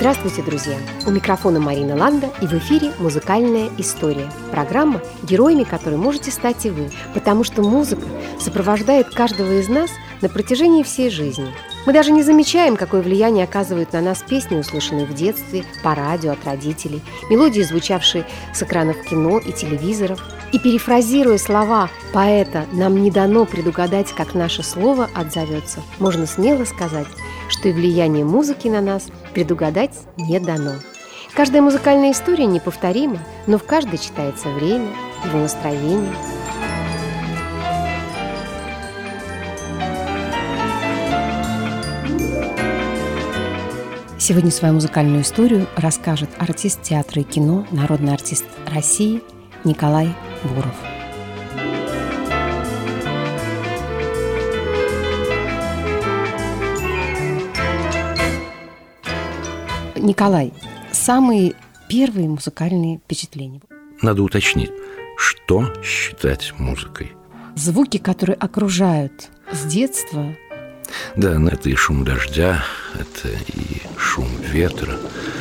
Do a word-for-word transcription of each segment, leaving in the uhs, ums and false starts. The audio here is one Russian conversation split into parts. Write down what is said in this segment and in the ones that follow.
Здравствуйте, друзья! У микрофона Марина Ланда, и в эфире «Музыкальная история». Программа, героями которой можете стать и вы, потому что музыка сопровождает каждого из нас на протяжении всей жизни. Мы даже не замечаем, какое влияние оказывают на нас песни, услышанные в детстве, по радио от родителей, мелодии, звучавшие с экранов кино и телевизоров. И перефразируя слова поэта «нам не дано предугадать, как наше слово отзовется», можно смело сказать, что и влияние музыки на нас предугадать не дано. Каждая музыкальная история неповторима, но в каждой читается время, его настроение. Сегодня свою музыкальную историю расскажет артист театра и кино, народный артист России Николай Буров. Николай, самые первые музыкальные впечатления? Надо уточнить, что считать музыкой? Звуки, которые окружают с детства. Да, это и шум дождя, это и шум ветра,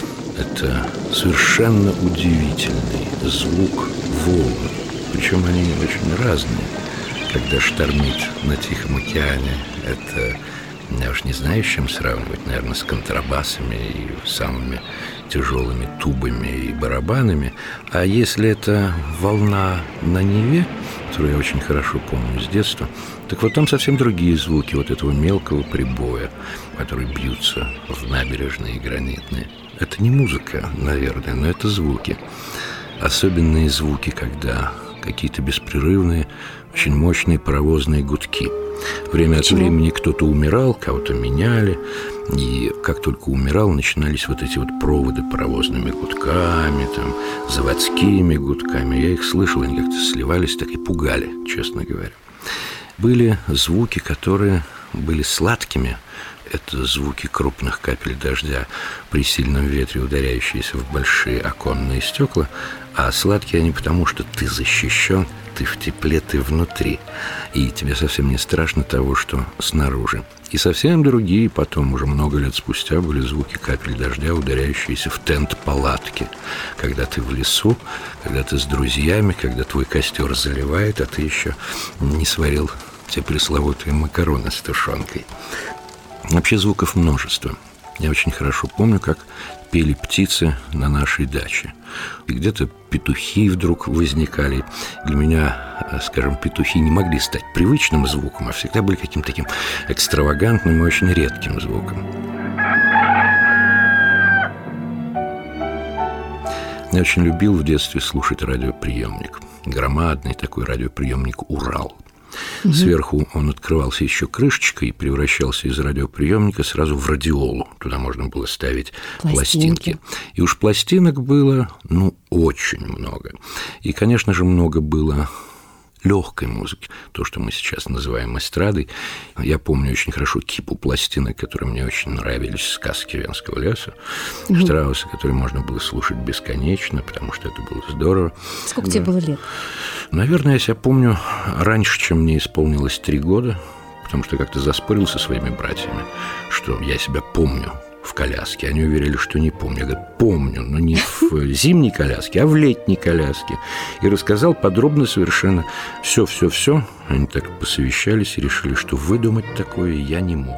это совершенно удивительный звук волн. Причем они очень разные. Когда штормит на Тихом океане, это, я уж не знаю, с чем сравнивать, наверное, с контрабасами и самыми тяжелыми тубами и барабанами. А если это волна на Неве, которую я очень хорошо помню с детства, так вот там совсем другие звуки вот этого мелкого прибоя, которые бьются в набережные гранитные. Это не музыка, наверное, но это звуки. Особенные звуки, когда какие-то беспрерывные, очень мощные паровозные гудки. Время от времени кто-то умирал, кого-то меняли, и как только умирал, начинались вот эти вот проводы паровозными гудками, там, заводскими гудками. Я их слышал, они как-то сливались, так и пугали, честно говоря. Были звуки, которые были сладкими. Это звуки крупных капель дождя при сильном ветре, ударяющиеся в большие оконные стекла. А сладкие они потому, что ты защищен, ты в тепле, ты внутри. И тебе совсем не страшно того, что снаружи. И совсем другие потом, уже много лет спустя, были звуки капель дождя, ударяющиеся в тент палатки. Когда ты в лесу, когда ты с друзьями, когда твой костер заливает, а ты еще не сварил те пресловутые макароны с тушенкой. Вообще звуков множество. Я очень хорошо помню, как пели птицы на нашей даче. И где-то петухи вдруг возникали. Для меня, скажем, петухи не могли стать привычным звуком, а всегда были каким-то таким экстравагантным и очень редким звуком. Я очень любил в детстве слушать радиоприемник. Громадный такой радиоприемник «Урал». Угу. Сверху он открывался еще крышечкой и превращался из радиоприемника сразу в радиолу. Туда можно было ставить пластинки. пластинки. И уж пластинок было, ну, очень много. И, конечно же, много было легкой музыки, то, что мы сейчас называем эстрадой. Я помню очень хорошо кипу пластинок, которые мне очень нравились, «Сказки Венского леса», угу. Штрауса, которые можно было слушать бесконечно, потому что это было здорово. Сколько да. тебе было лет? Наверное, я себя помню раньше, чем мне исполнилось три года, потому что как-то заспорил со своими братьями, что я себя помню в коляске. Они уверяли, что не помню. Я говорю, помню, но не в зимней коляске, а в летней коляске. И рассказал подробно совершенно все-все-все. Они так посовещались и решили, что выдумать такое я не мог.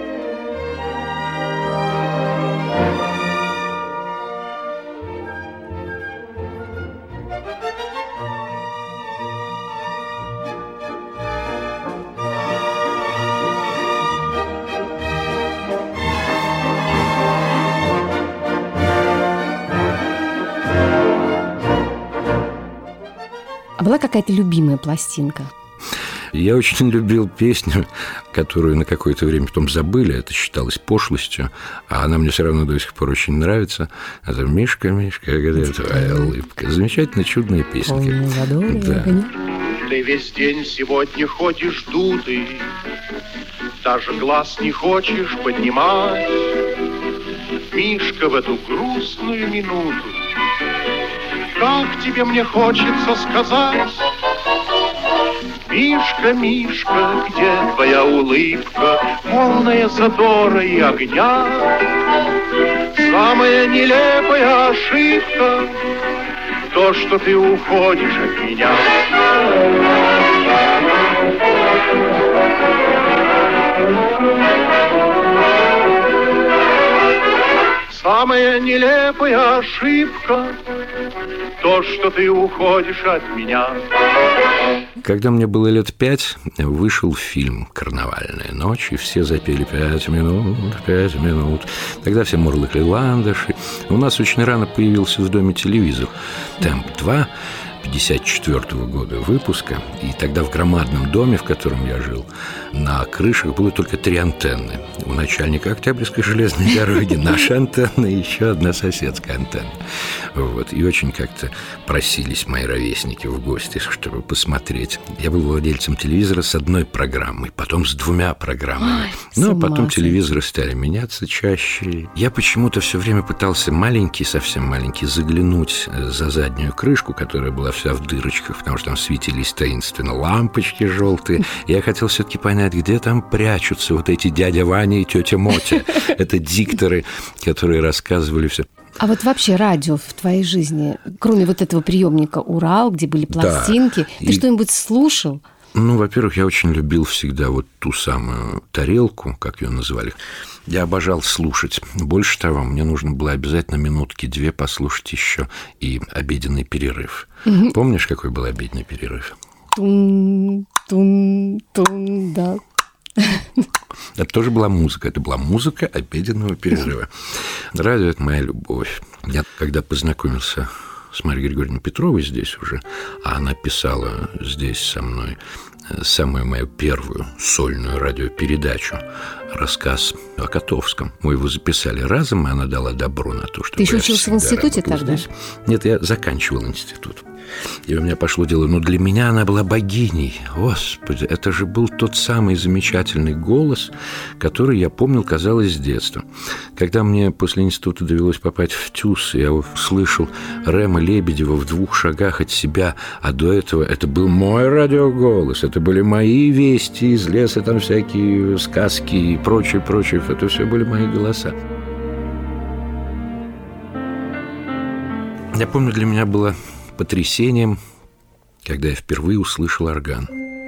А была какая-то любимая пластинка? Я очень любил песню, которую на какое-то время потом забыли, это считалось пошлостью, а она мне все равно до сих пор очень нравится. Это «Мишка, Мишка, где твоя улыбка?» Замечательная, чудная песенка. Да. Ты весь день сегодня ходишь дутый, даже глаз не хочешь поднимать. Мишка, в эту грустную минуту как тебе мне хочется сказать: Мишка, Мишка, где твоя улыбка, полная задора и огня? Самая нелепая ошибка — то, что ты уходишь от меня. Самая нелепая ошибка — то, что ты уходишь от меня. Когда мне было лет пять, вышел фильм «Карнавальная ночь», и все запели «Пять минут, пять минут». Тогда все мурлыкали ландыши. У нас очень рано появился в доме телевизор «Темп два», пятьдесят четвёртого года выпуска, и тогда в громадном доме, в котором я жил, на крышах было только три антенны. У начальника Октябрьской железной дороги наша антенна и еще одна соседская антенна. Вот. И очень как-то просились мои ровесники в гости, чтобы посмотреть. Я был владельцем телевизора с одной программой, потом с двумя программами. Ой, ну, а потом телевизоры стали меняться чаще. Я почему-то все время пытался маленький, совсем маленький, заглянуть за заднюю крышку, которая была вся в дырочках, потому что там светились таинственно лампочки желтые. Я хотел все-таки понять, где там прячутся вот эти дядя Ваня и тетя Мотя. Это дикторы, которые рассказывали все. А вот вообще радио в твоей жизни, кроме вот этого приемника «Урал», где были пластинки, да. Ты и... что-нибудь слушал? Ну, во-первых, я очень любил всегда вот ту самую тарелку, как ее называли. Я обожал слушать. Больше того, мне нужно было обязательно минутки-две послушать еще и обеденный перерыв. Угу. Помнишь, какой был обеденный перерыв? Тун-тун-тун, да. Это тоже была музыка. Это была музыка обеденного перерыва. Радио – это моя любовь. Я, когда познакомился с Марьей Григорьевной Петровой здесь уже, а она писала здесь со мной самую мою первую сольную радиопередачу, рассказ о Котовском. Мы его записали разом, и она дала добро на то, чтобы Ты еще учился в институте тогда? Здесь. Нет, я заканчивал институт. И у меня пошло дело, но для меня она была богиней. Господи, это же был тот самый замечательный голос, который я помнил, казалось, с детства. Когда мне после института довелось попасть в ТЮЗ, я слышал Рема Лебедева в двух шагах от себя, а до этого это был мой радиоголос, это были мои вести из леса, там всякие сказки и прочее, прочее. Это все были мои голоса. Я помню, для меня было потрясением, когда я впервые услышал орган.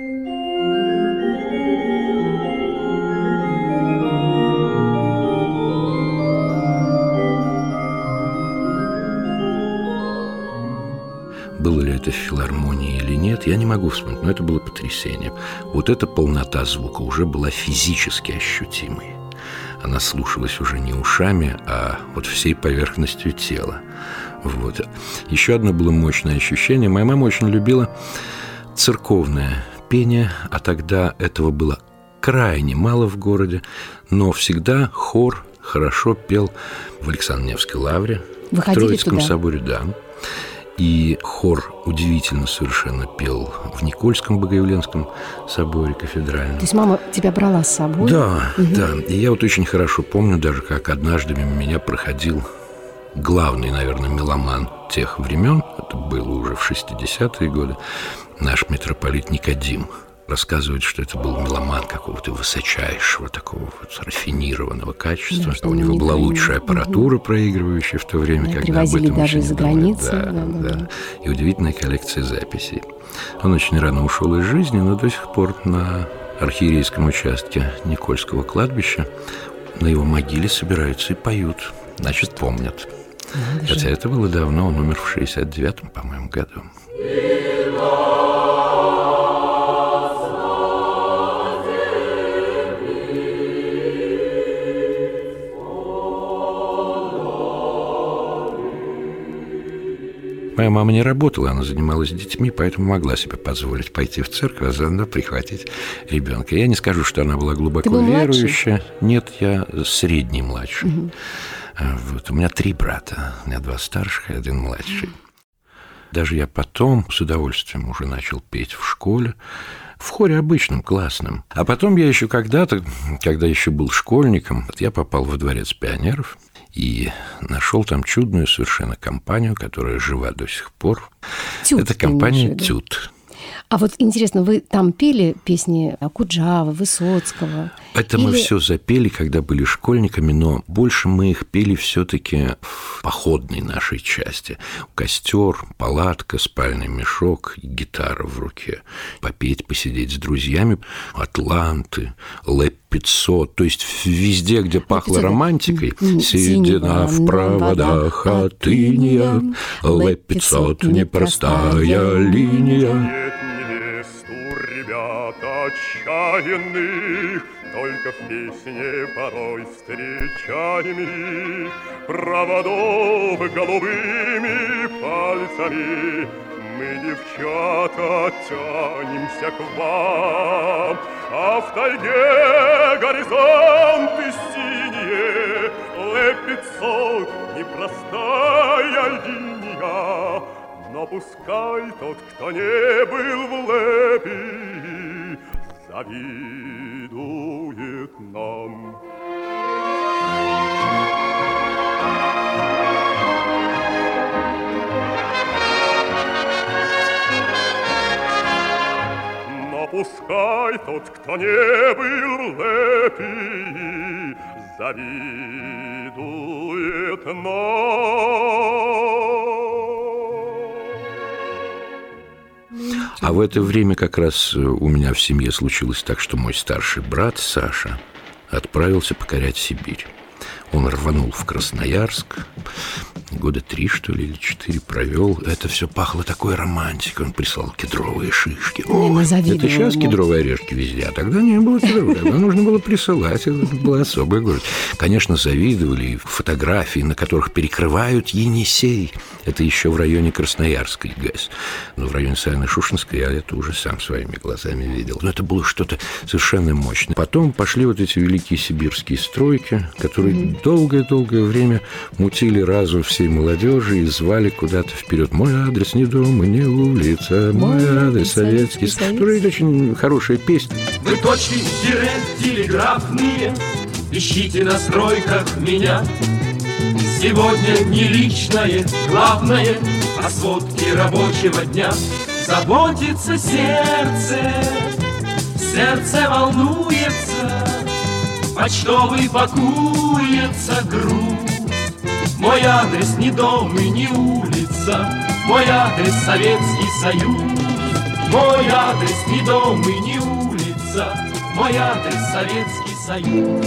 Было ли это в филармонии или нет, я не могу вспомнить, но это было потрясением. Вот эта полнота звука уже была физически ощутимой. Она слушалась уже не ушами, а вот всей поверхностью тела. Вот. Еще одно было мощное ощущение. Моя мама очень любила церковное пение, а тогда этого было крайне мало в городе, но всегда хор хорошо пел в Александро-Невской лавре, Выходили в Троицком туда? соборе, да. И хор удивительно совершенно пел в Никольском Богоявленском соборе кафедральном. То есть мама тебя брала с собой? Да, угу. да. И я вот очень хорошо помню даже, как однажды мимо меня проходил главный, наверное, меломан тех времен, это было уже в шестидесятые годы, наш митрополит Никодим. Рассказывает, что это был меломан какого-то высочайшего, такого вот рафинированного качества. Да, у него была лучшая аппаратура, угу. проигрывающая в то время, да, когда об этом даже из-за границы. Да, да, да. Да. И удивительная коллекция записей. Он очень рано ушел из жизни, но до сих пор на архиерейском участке Никольского кладбища на его могиле собираются и поют. Значит, помнят. Надо Хотя же. Это было давно, он умер в шестьдесят девятом, по-моему, году. Моя мама не работала, она занималась детьми, поэтому могла себе позволить пойти в церковь, а заодно прихватить ребенка. Я не скажу, что она была глубоко верующая. Младший? Нет, я средний младший. Угу. Вот. У меня три брата. У меня два старших и один младший. Даже я потом с удовольствием уже начал петь в школе. В хоре обычном, классном. А потом я еще когда-то, когда еще был школьником, я попал во дворец пионеров и нашел там чудную совершенно компанию, которая жива до сих пор. Тют, это компания «Тют». А вот интересно, вы там пели песни Окуджавы, Высоцкого? Это Или... мы все запели, когда были школьниками, но больше мы их пели все-таки в походной нашей части. Костер, палатка, спальный мешок, гитара в руке. Попеть, посидеть с друзьями. Атланты, Лэп пятьсот, то есть везде, где пахло романтикой, седина в проводах от иния, Лэп пятьсот непростая линия. Ребят отчаянных, только в песне порой встречаем их, проводов голубыми пальцами. Мы, девчата, тянемся к вам, а в тайге горизонты синие, Лэп пятьсот непростая линия. Но пускай тот, кто не был в Лэпе, завидует нам. Но пускай тот, кто не был в Лэпе, завидует нам. А в это время как раз у меня в семье случилось так, что мой старший брат Саша отправился покорять Сибирь. Он рванул в Красноярск, года три, что ли, или четыре провел. Это все пахло такой романтикой. Он прислал кедровые шишки. О, это сейчас кедровые орешки везде, а тогда не было кедровых. Тогда нужно было присылать. Это была особая гордость. Конечно, завидовали фотографии, на которых перекрывают Енисей. Это еще в районе Красноярской ГЭС. Но в районе Саяно-Шушенской я это уже сам своими глазами видел. Но это было что-то совершенно мощное. Потом пошли вот эти великие сибирские стройки, которые mm-hmm. долгое-долгое время мутили разум всей молодежи и звали куда-то вперед. Мой адрес не дом и не улица, мой, мой адрес Советский Союз. Это очень хорошая песня. Вы точки телеграфные, ищите на стройках меня. Сегодня не личное, главное, о сводке рабочего дня. Заботится сердце, сердце волнуется, почтовый пакуется груз. Мой адрес не дом и не улица, мой адрес Советский Союз. Мой адрес не дом и не улица, мой адрес Советский Союз.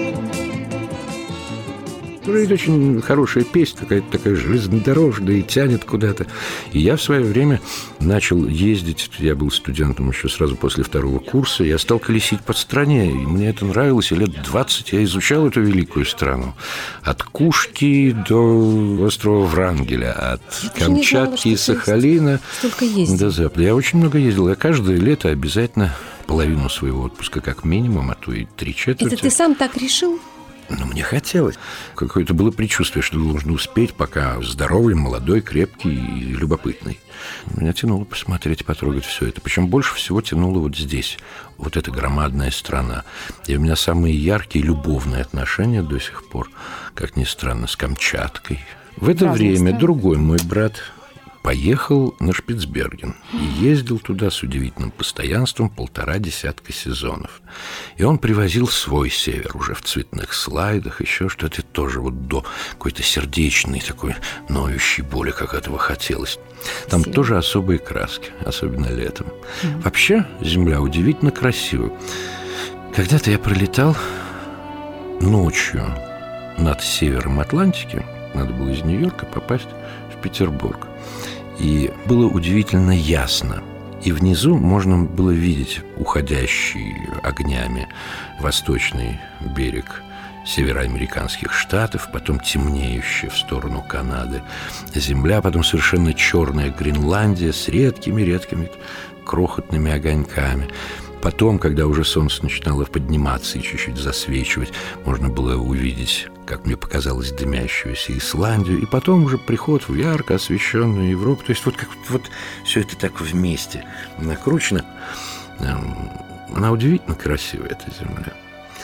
Это очень хорошая песня, какая-то такая железнодорожная и тянет куда-то. И я в свое время начал ездить, я был студентом еще сразу после второго курса, я стал колесить по стране, и мне это нравилось, и лет двадцать я изучал эту великую страну. От Кушки до острова Врангеля, от я Камчатки и Сахалина до Запада. Я очень много ездил, я каждое лето обязательно половину своего отпуска как минимум, а то и три четверти. Это ты сам так решил? Ну, мне хотелось. Какое-то было предчувствие, что нужно успеть, пока здоровый, молодой, крепкий и любопытный. Меня тянуло посмотреть, потрогать все это. Причем больше всего тянуло вот здесь. Вот эта громадная страна. И у меня самые яркие любовные отношения до сих пор, как ни странно, с Камчаткой. В это Разные время страны. Другой мой брат поехал на Шпицберген и ездил туда с удивительным постоянством полтора десятка сезонов. И он привозил свой север уже в цветных слайдах, еще что-то тоже вот до какой-то сердечной такой ноющей боли, как этого хотелось. Там Спасибо. Тоже особые краски, особенно летом. Mm-hmm. Вообще земля удивительно красивая. Когда-то я пролетал ночью над севером Атлантики, надо было из Нью-Йорка попасть в Петербург. И было удивительно ясно. И внизу можно было видеть уходящий огнями восточный берег североамериканских штатов, потом темнеющая в сторону Канады земля, потом совершенно черная Гренландия с редкими-редкими крохотными огоньками. Потом, когда уже солнце начинало подниматься и чуть-чуть засвечивать, можно было увидеть, как мне показалось, дымящуюся Исландию, и потом уже приход в ярко освещенную Европу. То есть вот как вот все это так вместе накручено. Она удивительно красивая, эта земля.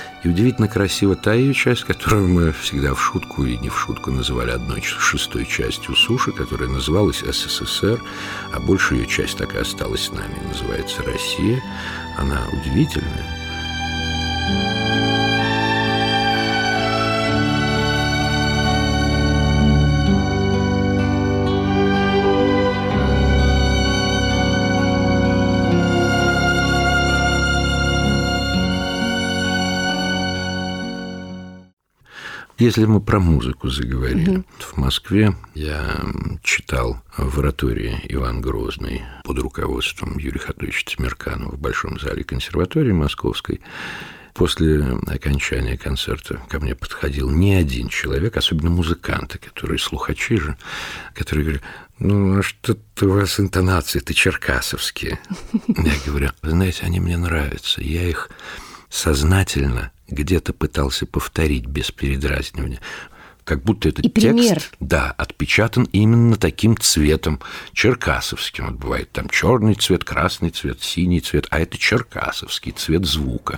И удивительно красиво та ее часть, которую мы всегда в шутку и не в шутку называли одной шестой частью суши, которая называлась СССР, а большая ее часть так и осталась с нами, называется Россия. Она удивительная. Если мы про музыку заговорили, mm-hmm. в Москве я читал в оратории «Иван Грозный» под руководством Юрия Хатовича Тимирканова в Большом зале консерватории Московской. После окончания концерта ко мне подходил не один человек, особенно музыканты, которые слухачи же, которые говорят: ну, а что-то у вас интонации-то черкасовские. Я говорю: вы знаете, они мне нравятся, я их сознательно где-то пытался повторить без передразнивания. Как будто этот и текст, пример. Да, отпечатан именно таким цветом черкасовским. Вот бывает там черный цвет, красный цвет, синий цвет, а это черкасовский цвет звука.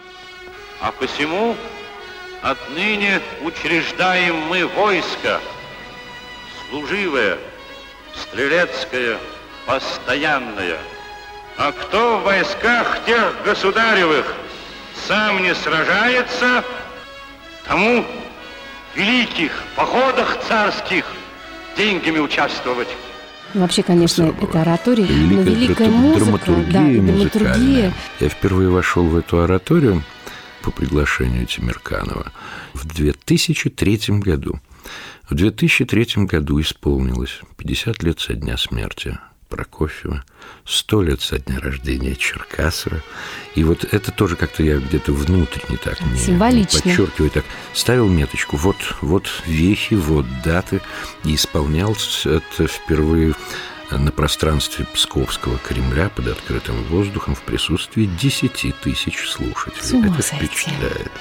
А посему отныне учреждаем мы войско, служивое, стрелецкое, постоянное. А кто в войсках тех государевых сам не сражается, тому в великих походах царских деньгами участвовать. Вообще, конечно, Особо. это оратория, Великая но великая музыка, драматургия, да, драматургия. Я впервые вошел в эту ораторию по приглашению Тимирканова в две тысячи третьем году. В две тысячи третьем году исполнилось пятьдесят лет со дня смерти Прокофьева, сто лет со дня рождения Черкасова. И вот это тоже как-то я где-то внутренне так не подчеркиваю, так ставил меточку. Вот, вот вехи, вот даты. И исполнялось это впервые на пространстве Псковского Кремля под открытым воздухом в присутствии десяти тысяч слушателей. С ума это сойти. впечатляет.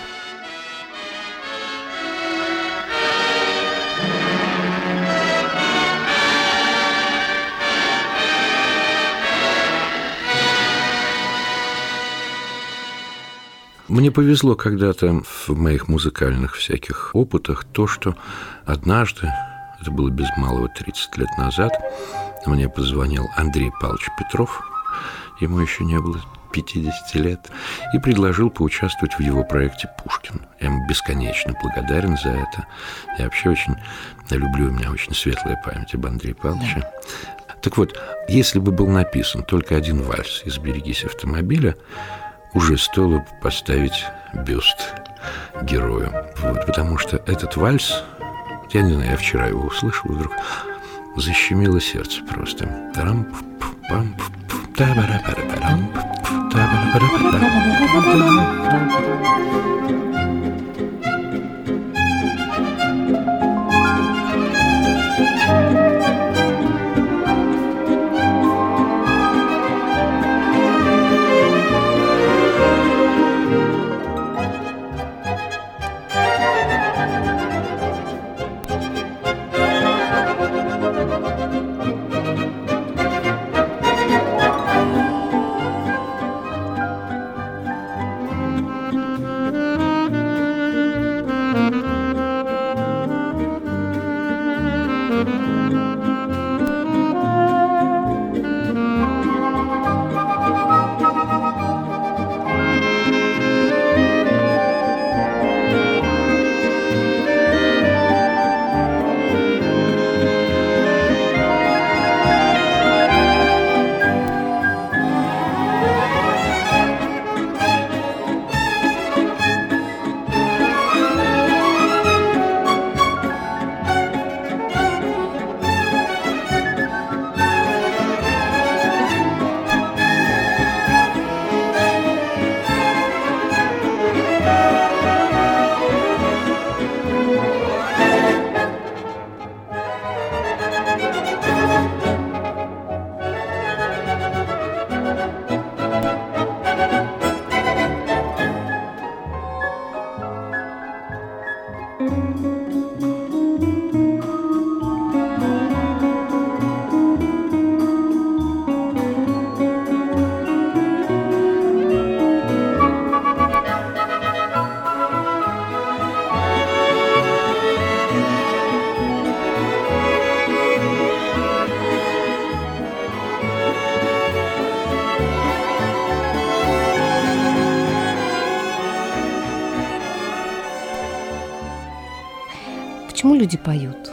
Мне повезло когда-то в моих музыкальных всяких опытах то, что однажды, это было без малого тридцать лет назад, мне позвонил Андрей Павлович Петров, ему еще не было пятидесяти лет, и предложил поучаствовать в его проекте «Пушкин». Я ему бесконечно благодарен за это. Я вообще очень люблю, у меня очень светлая память об Андрее Павловиче. Да. Так вот, если бы был написан только один вальс из «Берегись автомобиля», уже стоило бы поставить бюст герою. Вот, потому что этот вальс, я не знаю, я вчера его услышал, вдруг защемило сердце просто. Почему люди поют?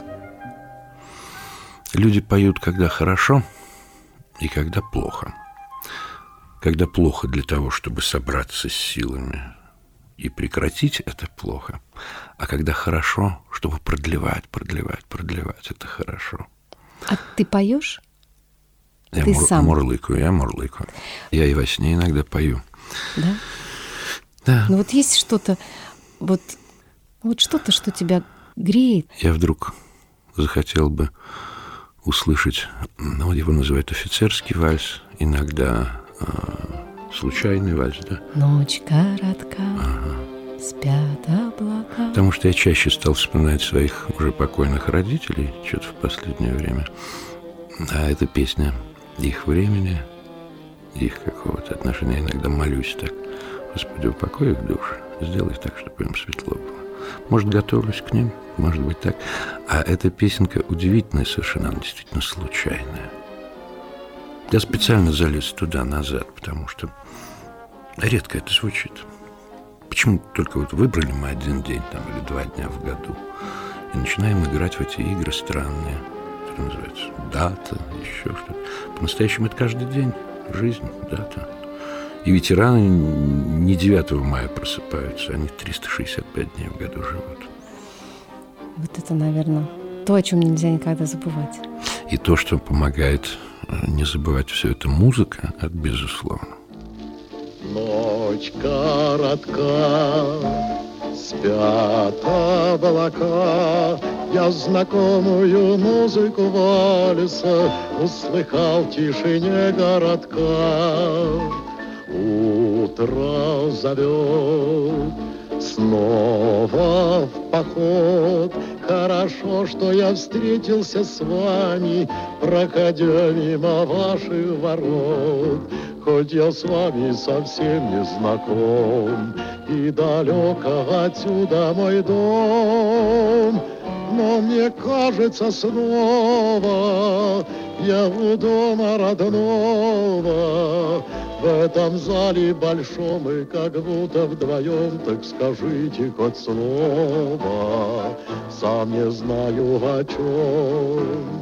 Люди поют, когда хорошо и когда плохо. Когда плохо для того, чтобы собраться с силами и прекратить, это плохо. А когда хорошо, чтобы продлевать, продлевать, продлевать, это хорошо. А ты поешь? Я ты мур, сам? мурлыкаю, я мурлыкаю. Я и во сне иногда пою. Да? Да. Ну вот есть что-то, вот, вот что-то, что тебя греет. Я вдруг захотел бы услышать, ну, его называют офицерский вальс, иногда э, случайный вальс, да? Ночь коротка, Ага. спят облака. Потому что я чаще стал вспоминать своих уже покойных родителей, что-то в последнее время. А эта песня их времени, их какого-то отношения. Иногда молюсь так: Господи, упокой их души, сделай так, чтобы им светло было. Может, готовлюсь к ним, может быть так. А эта песенка удивительная совершенно, она действительно случайная. Я специально залез туда, назад, потому что редко это звучит. Почему только вот выбрали мы один день там, или два дня в году и начинаем играть в эти игры странные, которые называются дата, еще что-то. По-настоящему это каждый день, жизнь, дата. И ветераны не девятого мая просыпаются, они триста шестьдесят пять дней в году живут. Вот это, наверное, то, о чем нельзя никогда забывать. И то, что помогает не забывать все это, музыка, это безусловно. Ночь коротка, спят облака. Я знакомую музыку вальса услыхал в тишине городка. Утро зовет снова в поход. Хорошо, что я встретился с вами, проходя мимо ваших ворот. Хоть я с вами совсем не знаком, и далеко отсюда мой дом, но мне кажется снова я у дома родного. В этом зале большом мы как будто вдвоем, так скажите хоть слово, сам не знаю о чем.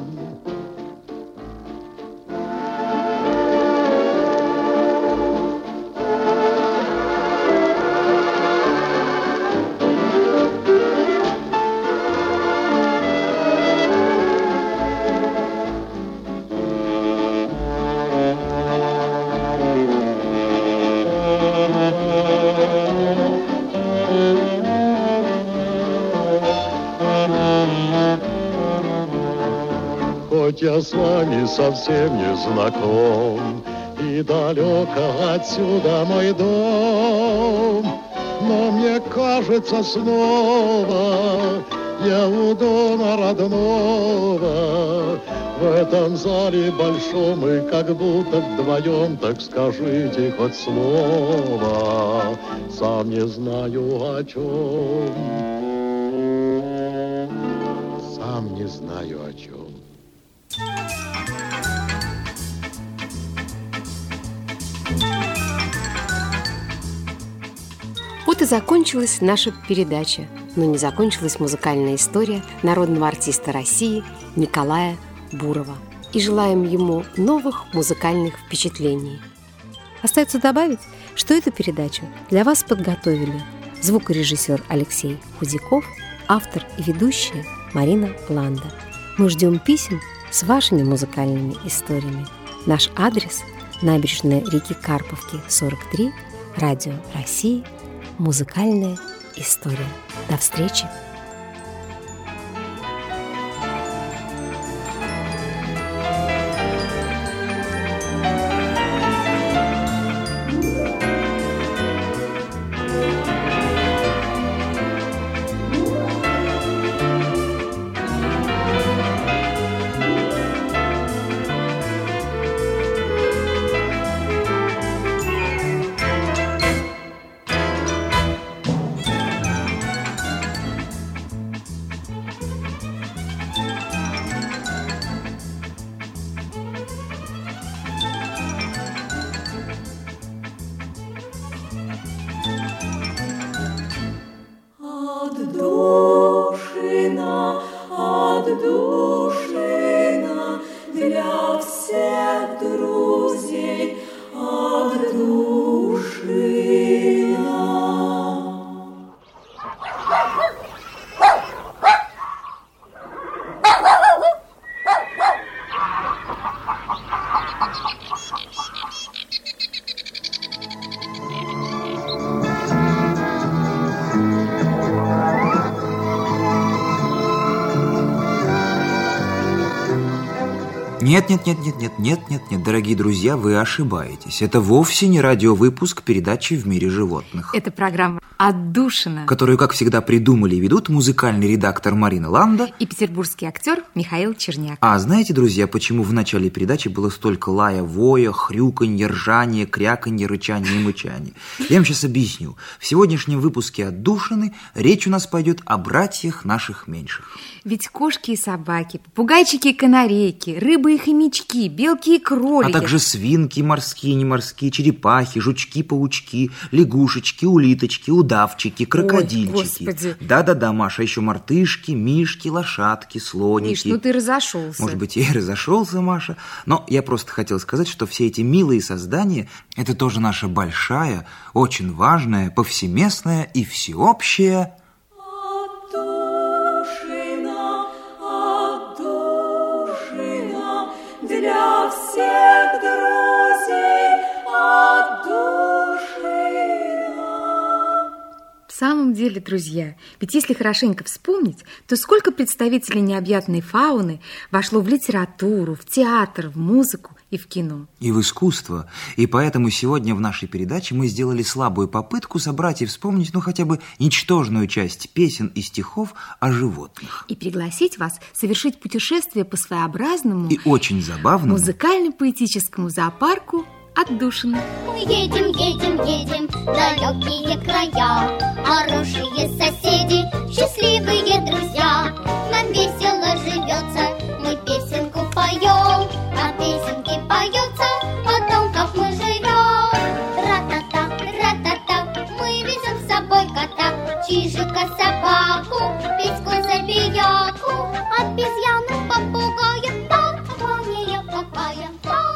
Хоть я с вами совсем не знаком, и далеко отсюда мой дом, но мне кажется снова я у дома родного. В этом зале большом мы как будто вдвоем, так скажите хоть слово, сам не знаю о чем. Сам не знаю о чем. Вот и закончилась наша передача, но не закончилась музыкальная история народного артиста России Николая Бурова. И желаем ему новых музыкальных впечатлений. Остается добавить, что эту передачу для вас подготовили звукорежиссер Алексей Худяков, автор и ведущая Марина Ланда. Мы ждем писем с вашими музыкальными историями. Наш адрес – набережная реки Карповки, сорок три, Радио России, музыкальная история. До встречи! Нет, нет, нет, нет, нет, нет, нет, нет, дорогие друзья, вы ошибаетесь. Это вовсе не радиовыпуск передачи «В мире животных». Это программа «Отдушина», которую, как всегда, придумали и ведут музыкальный редактор Марина Ланда и петербургский актер Михаил Черняк. А знаете, друзья, почему в начале передачи было столько лая, воя, хрюканья, ржания, кряканья, рычания и мычания? Я вам сейчас объясню. В сегодняшнем выпуске «Отдушины» речь у нас пойдет о братьях наших меньших. Ведь кошки и собаки, попугайчики и канарейки, рыбы и хомячки, белки и кролики, а также свинки морские, не морские, черепахи, жучки, паучки, лягушечки, улиточки, удавчики, крокодильчики. Да-да-да, Маша, еще мартышки, мишки, лошадки, слоники. Миш, ну ты разошелся. Может быть, я и разошелся, Маша. Но я просто хотел сказать, что все эти милые создания – это тоже наша большая, очень важная, повсеместная и всеобщая... Для всех друзей отдушина. В самом деле, друзья, ведь если хорошенько вспомнить, то сколько представителей необъятной фауны вошло в литературу, в театр, в музыку и в кино. И в искусство. И поэтому сегодня в нашей передаче мы сделали слабую попытку собрать и вспомнить, ну, хотя бы ничтожную часть песен и стихов о животных. И пригласить вас совершить путешествие по своеобразному и очень забавному музыкально-поэтическому зоопарку «Отдушина». Мы едем, едем, едем в далекие края, хорошие соседи, счастливые друзья. Нам весело живется, мы песенку поем, а песенки поется о том, как мы живем. Ра-та-та, ра-та-та, мы везем с собой кота, чижика, собаку, Петьку, забияку, обезьяну, попугая, компания какая,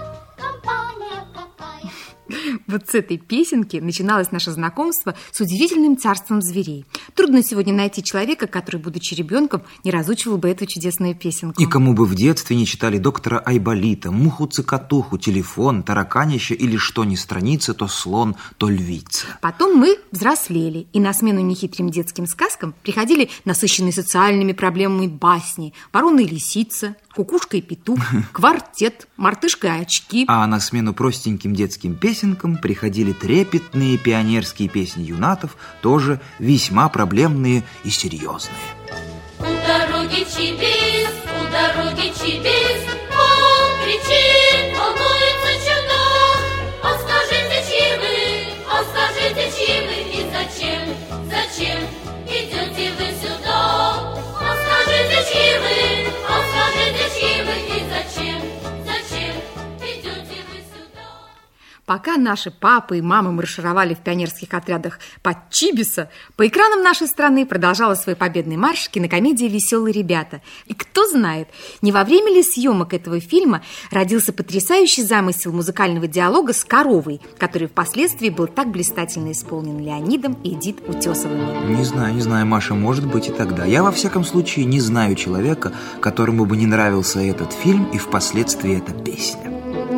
компания какая. Вот с этой песенки начиналось наше знакомство с удивительным царством зверей. Трудно сегодня найти человека, который, будучи ребенком, не разучивал бы эту чудесную песенку. И кому бы в детстве не читали доктора Айболита, муху-цокотуху, телефон, тараканище или что ни страница, то слон, то львица. Потом мы взрослели, и на смену нехитрым детским сказкам приходили насыщенные социальными проблемами басни: «Ворона и лисица», «Кукушка и петух», «Квартет», «Мартышка и очки». А на смену простеньким детским песенкам приходили трепетные пионерские песни юнатов, тоже весьма проблемные и серьезные. У дороги чибис, у дороги чибис, он кричит, волнуется чудак. А скажите, чьи вы, а скажите, чьи вы, и зачем, зачем идете вы сюда? А скажите, чьи вы, а скажите, чьи вы, и зачем, зачем идете вы сюда? Пока наши папы и мамы маршировали в пионерских отрядах под Чибиса, по экранам нашей страны продолжала свой победный марш кинокомедия «Веселые ребята». И кто знает, не во время ли съемок этого фильма родился потрясающий замысел музыкального диалога с коровой, который впоследствии был так блистательно исполнен Леонидом и Эдит Утесовыми. Не знаю, не знаю, Маша, может быть и тогда. Я, во всяком случае, не знаю человека, которому бы не нравился этот фильм и впоследствии эта песня.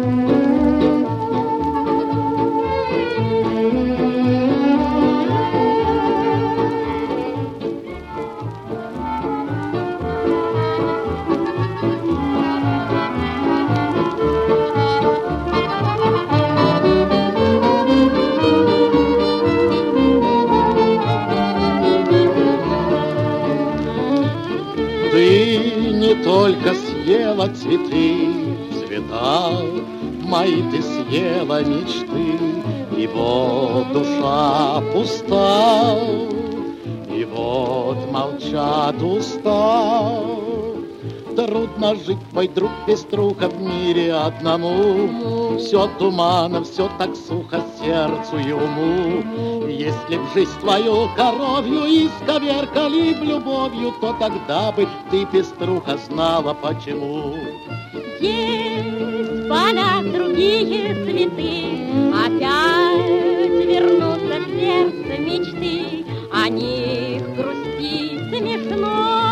Только съела цветы, цвета, мои ты съела мечты, и вот душа пуста, и вот молчат уста. Трудно жить, мой друг, пеструха, в мире одному. Все туманно, все так сухо сердцу и уму. Если б жизнь твою коровью исковеркали б любовью, то тогда бы ты, пеструха, знала почему. Есть в полях другие цветы, опять вернутся в сердце мечты, о них грустить смешно.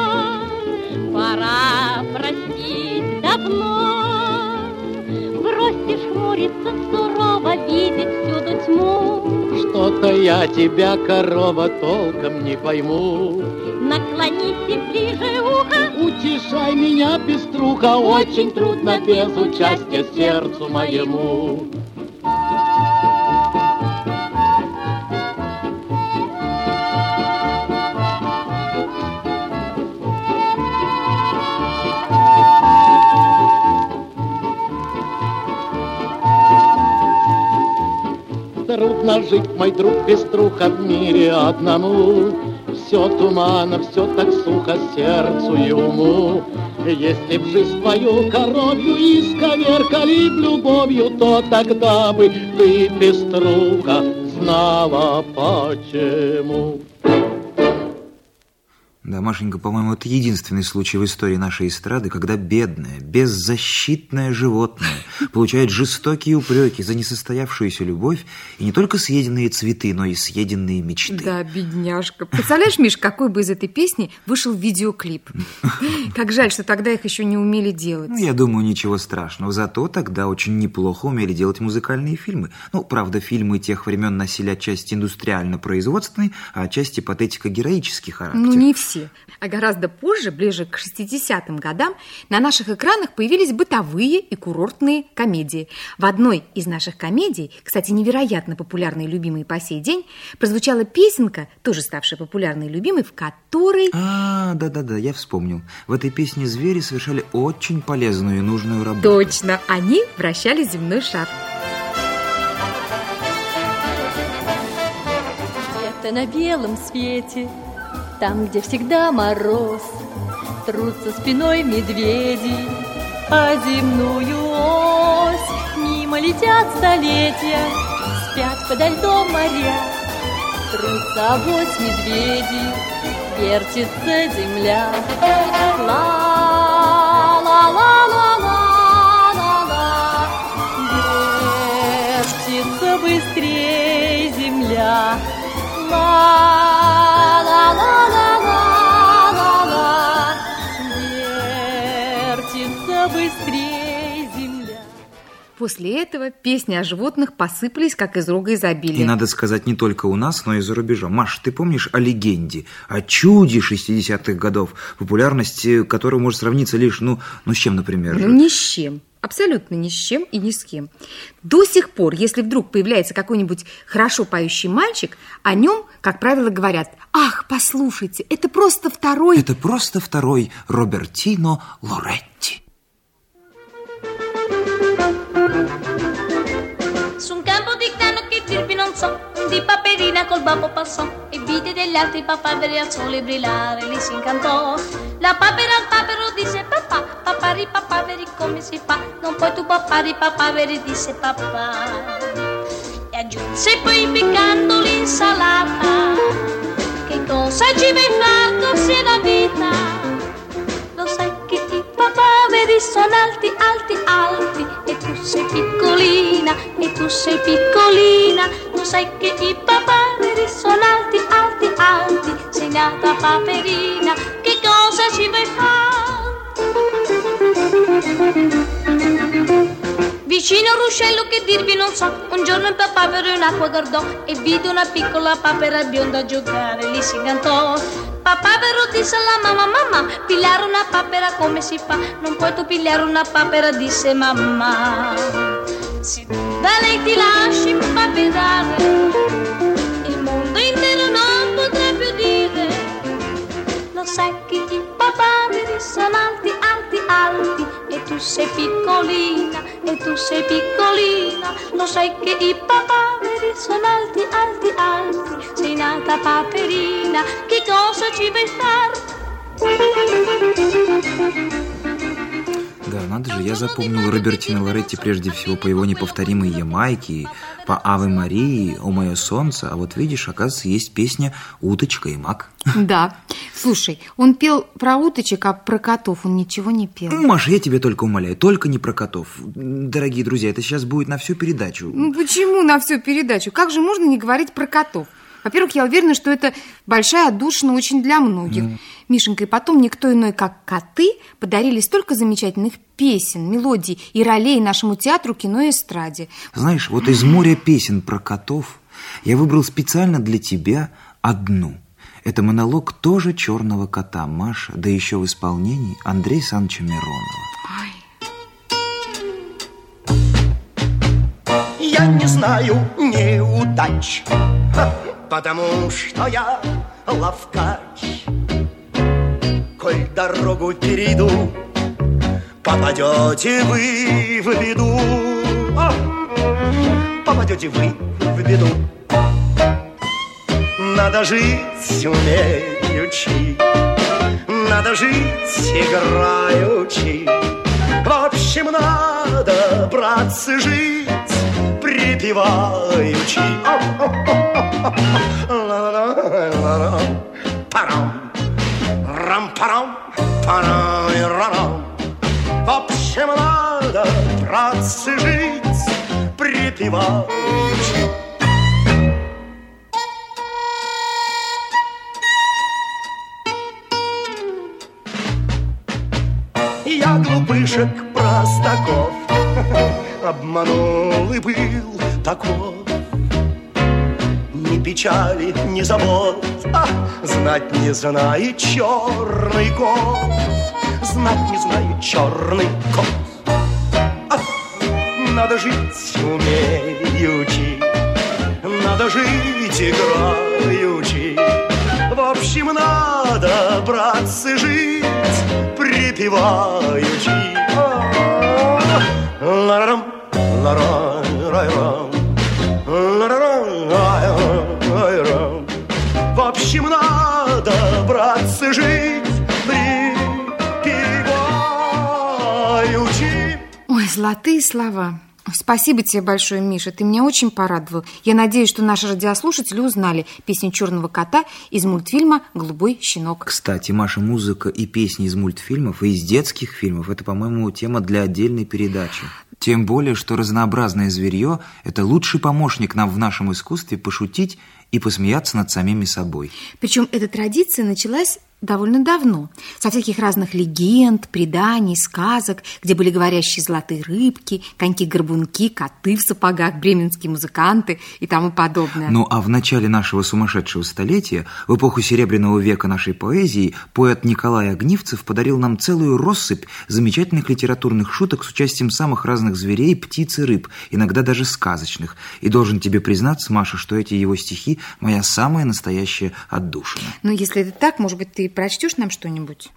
Пора простить давно. Бросьте хмуриться, сурово видеть всюду тьму. Что-то я тебя, корова, толком не пойму. Наклоните ближе ухо, утешай меня, пеструха, очень трудно без участия сердцу моему. Трудно жить, мой друг, пеструха, в мире одному. Все туманно, все так сухо сердцу и уму. Если б жизнь твою коровью исковеркали б любовью, то тогда бы ты, пеструха, знала почему. Да, Машенька, по-моему, это единственный случай в истории нашей эстрады, когда бедное, беззащитное животное получает жестокие упреки за несостоявшуюся любовь и не только съеденные цветы, но и съеденные мечты. Да, бедняжка. Представляешь, Миш, какой бы из этой песни вышел видеоклип? Как жаль, что тогда их еще не умели делать. Ну, я думаю, ничего страшного. Зато тогда очень неплохо умели делать музыкальные фильмы. Ну, правда, фильмы тех времен носили отчасти индустриально-производственный, а отчасти патетико-героический характер. Ну, не все. А гораздо позже, ближе к шестидесятым годам, на наших экранах появились бытовые и курортные комедии. В одной из наших комедий, кстати, невероятно популярной и любимой по сей день, прозвучала песенка, тоже ставшая популярной и любимой, в которой... А, да-да-да, я вспомнил. В этой песне звери совершали очень полезную и нужную работу. Точно, они вращали земной шар. Это на белом свете, там, где всегда мороз, трутся спиной медведи, а земную ось мимо летят столетия, спят подо льдом моря, трутся авось медведи, вертится земля. Ла-ла-ла-ла-ла-ла-ла, вертится быстрей земля. Ла-ла-ла-ла-ла-ла, вертится быстрей земля. После этого песни о животных посыпались, как из рога изобилия. И надо сказать, не только у нас, но и за рубежом. Маш, ты помнишь о легенде, о чуде шестидесятых годов, популярность которой может сравниться лишь, ну, ну с чем, например? Ну, ни с чем. Абсолютно ни с чем и ни с кем. До сих пор, если вдруг появляется какой-нибудь хорошо поющий мальчик, о нем, как правило, говорят: ах, послушайте, это просто второй... Это просто второй Робертино Лоретти. Su un campo di grano che girbi non so, di Paperina col babbo passò e vide degli altri papaveri al sole brillare, lì si incantò. La papera al papero disse papà, papari papaveri come si fa? Non puoi tu papari papaveri, disse papà. E aggiunse poi impiccando l'insalata, che cosa ci vai far così la vita? Lo sai che i papaveri sono alti, alti, alti, e tu sei piccolina, e tu sei piccolina. Lo sai che i papaveri sono alti, alti, alti, sei nata paperina, che cosa ci vai fare? Vicino a un ruscello che dirvi non so, un giorno il papavero in acqua guardò e vide una piccola papera bionda giocare, lì si incantò. Papavero disse alla mamma, mamma, pigliare una papera come si fa? Non puoi tu pigliare una papera, disse mamma. Se tu da lei ti lasci impaperare, il mondo intero non potrà più dire. Lo sai che i papaveri sono alti, alti, alti, e tu sei piccolina, e tu sei piccolina. Lo sai che i papaveri sono alti, alti, alti, sei nata paperina, che cosa ci vai fare? Да, надо же, я запомнил Робертино Лоретти прежде всего по его неповторимой Ямайке, по Аве Марии, О мое солнце. А вот видишь, оказывается, есть песня «Уточка и мак». Да. Слушай, он пел про уточек, а про котов он ничего не пел. Ну, Маша, я тебя только умоляю, только не про котов. Дорогие друзья, это сейчас будет на всю передачу. Ну, почему на всю передачу? Как же можно не говорить про котов? Во-первых, я уверена, что это большая отдушина очень для многих. Mm. Мишенька, и потом никто иной, как коты, подарили столько замечательных песен, мелодий и ролей нашему театру, кино и эстраде. Знаешь, вот из моря песен про котов я выбрал специально для тебя одну. Это монолог тоже «Черного кота», Маша, да еще в исполнении Андрея Саныча Миронова. Я не знаю неудач, потому что я ловкач. Коль дорогу перейду, попадете вы в беду. О, попадете вы в беду. Надо жить умеючи, надо жить играючи. В общем, надо, братцы, жить припеваючи. Парам, рам-парам, парам-рам. В общем, надо, братцы, жить припеваючи. Я глупышек простаков обманул и был таков. Ни печали, ни забот, а знать не знает черный кот. Знать не знает черный кот. А, надо жить умеючи, надо жить играючи. В общем, надо, братцы, жить припеваючи. Ла-рам, ла-рам, ла-рам. В общем, надо, братцы, жить припеваючи. Ой, золотые слова. Спасибо тебе большое, Миша, ты меня очень порадовал. Я надеюсь, что наши радиослушатели узнали песню «Черного кота» из мультфильма «Голубой щенок». Кстати, Маша, музыка и песни из мультфильмов и из детских фильмов – это, по-моему, тема для отдельной передачи. Тем более, что разнообразное зверье – это лучший помощник нам в нашем искусстве пошутить и посмеяться над самими собой. Причем эта традиция началась довольно давно, со всяких разных легенд, преданий, сказок, где были говорящие золотые рыбки, коньки-горбунки, коты в сапогах, бременские музыканты и тому подобное. Ну, а в начале нашего сумасшедшего столетия, в эпоху Серебряного века нашей поэзии, поэт Николай Огнивцев подарил нам целую россыпь замечательных литературных шуток с участием самых разных зверей, птиц и рыб, иногда даже сказочных. И должен тебе признаться, Маша, что эти его стихи – моя самая настоящая отдушина. Ну, если это так, может быть, ты прочтешь нам что-нибудь?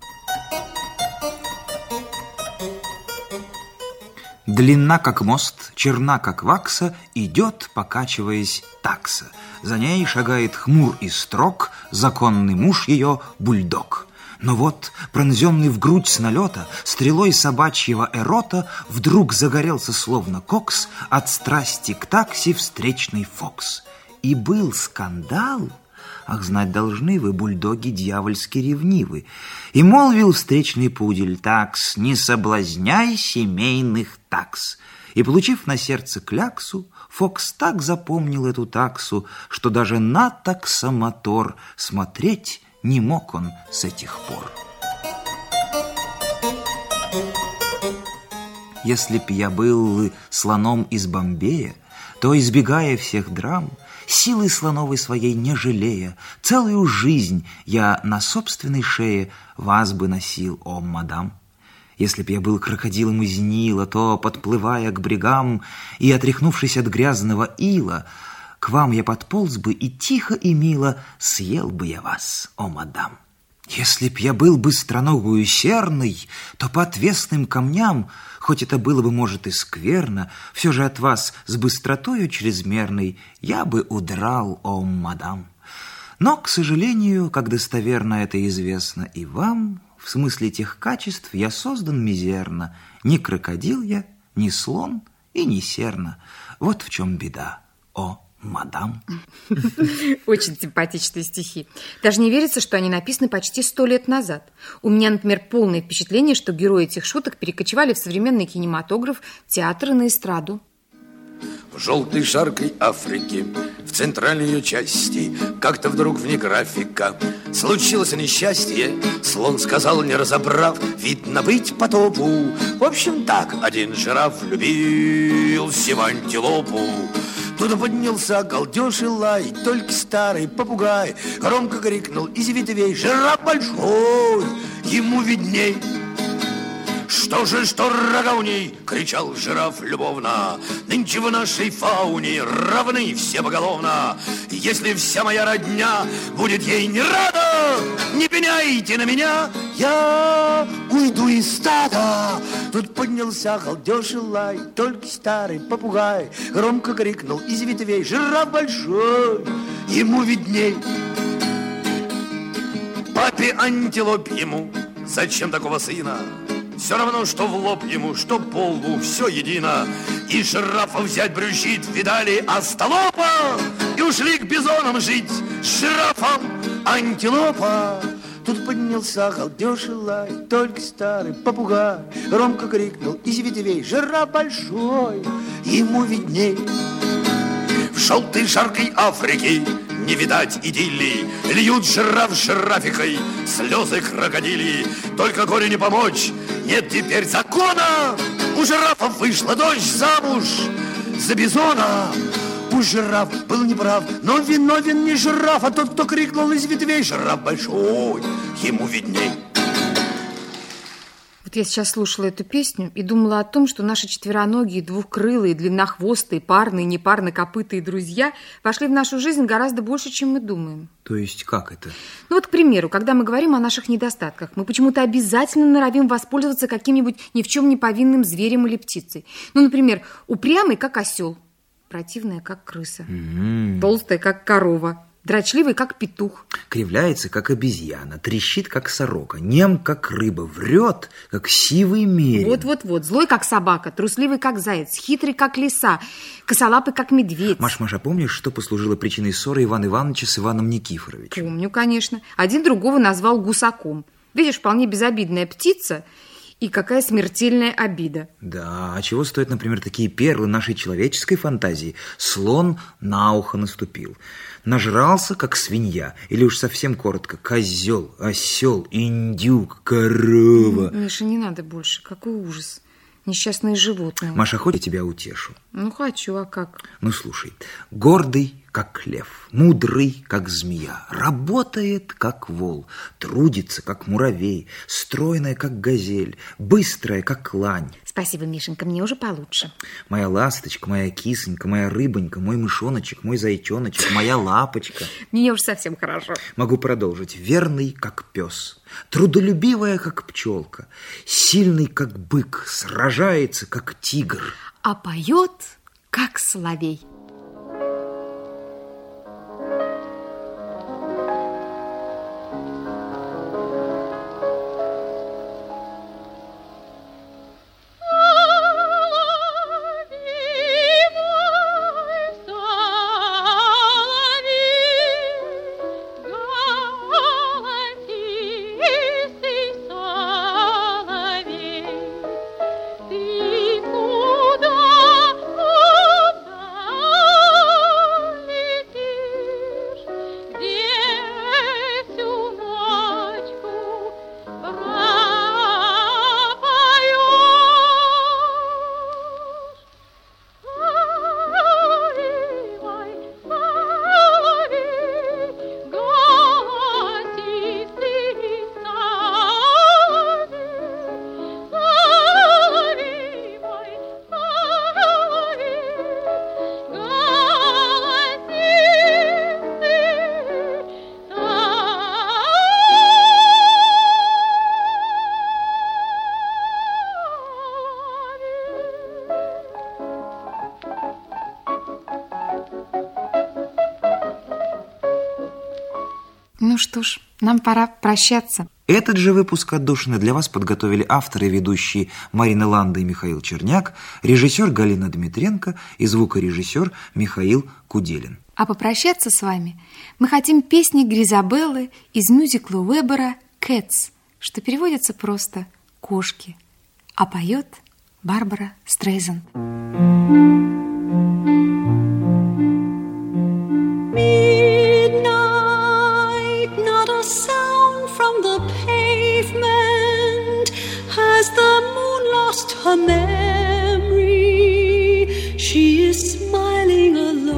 Длинна, как мост, черна, как вакса, идет, покачиваясь, такса. За ней шагает хмур и строг законный муж ее бульдог. Но вот, пронзенный в грудь с налета стрелой собачьего эрота, вдруг загорелся словно кокс от страсти к такси встречный фокс. И был скандал. Ах, знать должны вы, бульдоги дьявольски ревнивы. И молвил встречный пудель: такс, не соблазняй семейных такс. И, получив на сердце кляксу, Фокс так запомнил эту таксу, что даже на таксомотор смотреть не мог он с этих пор. Если б я был слоном из Бомбея, то, избегая всех драм, силой слоновой своей не жалея, целую жизнь я на собственной шее вас бы носил, о, мадам. Если б я был крокодилом из Нила, то, подплывая к брегам и отряхнувшись от грязного ила, к вам я подполз бы и тихо и мило съел бы я вас, о, мадам. Если б я был быстроногую серной, то по отвесным камням, хоть это было бы, может, и скверно, все же от вас с быстротою чрезмерной я бы удрал, о, мадам. Но, к сожалению, как достоверно это известно и вам, в смысле тех качеств я создан мизерно. Ни крокодил я, ни слон и ни серна. Вот в чем беда, о, мадам. Очень симпатичные стихи. Даже не верится, что они написаны почти сто лет назад. У меня, например, полное впечатление, что герои этих шуток перекочевали в современный кинематограф, театр и на эстраду. В желтой жаркой Африке, в центральной ее части, как-то вдруг вне графика случилось несчастье. Слон сказал, не разобрав: видно быть потопу. В общем, так один жираф влюбился в антилопу. Тут поднялся галдеж и лай, только старый попугай громко крикнул из ветвей: жираф большой, ему видней. Что же, что роговней, кричал жираф любовно, нынче в нашей фауне равны все поголовно. Если вся моя родня будет ей не рада, не пеняйте на меня, я уйду из стада. Тут поднялся галдеж и лай, только старый попугай громко крикнул из ветвей: жираф большой, ему видней. Папе антилоп ему, зачем такого сына? Все равно, что в лоб ему, что по лбу, все едино. И жирафа взять брюзжит, видали остолопа, и ушли к бизонам жить с жирафом антилопа. Тут поднялся галдеж и лай, только старый попугай громко крикнул из ветвей: жираф большой, ему видней. В желтой жаркой Африке не видать идиллии, льют жираф с жирафикой слезы крокодилии. Только горе не помочь, нет теперь закона. У жирафов вышла дочь замуж за бизона. Пусть жираф был неправ, но виновен не жираф, а тот, кто крикнул из ветвей: жираф большой, ему видней. Вот я сейчас слушала эту песню и думала о том, что наши четвероногие, двухкрылые, длиннохвостые, парные, непарно-копытые друзья вошли в нашу жизнь гораздо больше, чем мы думаем. То есть как это? Ну вот, к примеру, когда мы говорим о наших недостатках, мы почему-то обязательно норовим воспользоваться каким-нибудь ни в чем не повинным зверем или птицей. Ну, например, упрямый, как осел, противная, как крыса, Mm. толстая, как корова, дрочливый, как петух, Кривляется, как обезьяна, трещит, как сорока, нем, как рыба, врет, как сивый мерин. Вот-вот-вот, злой, как собака, трусливый, как заяц, хитрый, как лиса, косолапый, как медведь. Маш, Маша, помнишь, что послужило причиной ссоры Ивана Ивановича с Иваном Никифоровичем? Помню, конечно. Один другого назвал гусаком. Видишь, вполне безобидная птица, и какая смертельная обида. Да, а чего стоят, например, такие перлы нашей человеческой фантазии? Слон на ухо наступил, нажрался, как свинья, или уж совсем коротко: козел, осел, индюк, корова. Миша, не надо больше, какой ужас. Несчастные животные. Маша, хоть я тебя утешу? Ну, хочу, а как? Ну, слушай, гордый, как лев, мудрый, как змея, работает, как вол, трудится, как муравей, стройная, как газель, быстрая, как лань. Спасибо, Мишенька, мне уже получше. Моя ласточка, моя кисонька, моя рыбонька, мой мышоночек, мой зайчоночек, моя лапочка. Мне уж совсем хорошо. Могу продолжить. Верный, как пес, трудолюбивая, как пчелка, сильный, как бык, сражается, как тигр. А поет, как соловей. Ну что ж, нам пора прощаться. Этот же выпуск «Отдушины» для вас подготовили авторы и ведущие Марина Ланда и Михаил Черняк, режиссер Галина Дмитренко и звукорежиссер Михаил Куделин. А попрощаться с вами мы хотим песни Гризабеллы из мюзикла Уэбера «Cats», что переводится просто «кошки», а поет Барбара Стрейзанд. Her memory, she is smiling alone.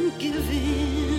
giving.